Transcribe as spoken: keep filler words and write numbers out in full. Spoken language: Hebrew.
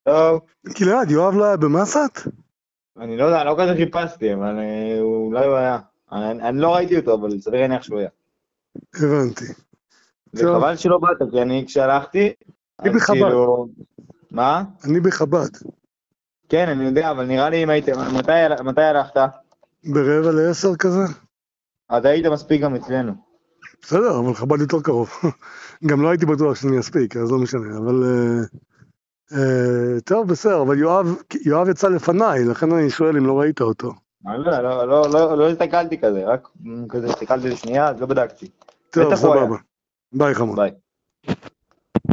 טוב. גלעד, יואב לא היה במסת? אני לא יודע, אני לא כזה חיפשתי, אבל אולי הוא היה. אני לא ראיתי אותו, אבל סביר להניח שהוא היה. הבנתי. וחבל שלא באת, כי אני כשהלכתי, אני בחב"ד. מה? אני בחב"ד. כן, אני יודע, אבל נראה לי אם היית, מתי הלכת? ברבע לעשר כזה? אז היית מספיק גם אצלנו. בסדר, אבל חב"ד יותר קרוב. גם לא הייתי בטוח שאני אספיק, אז לא משנה, אבל... טוב, בסדר, אבל יואב יצא לפניי, לכן אני שואל אם לא ראית אותו. לא הסתכלתי כזה, רק כזה הסתכלתי לשנייה, אז לא בדקתי. טוב, סבבה. ביי חמוד. ביי.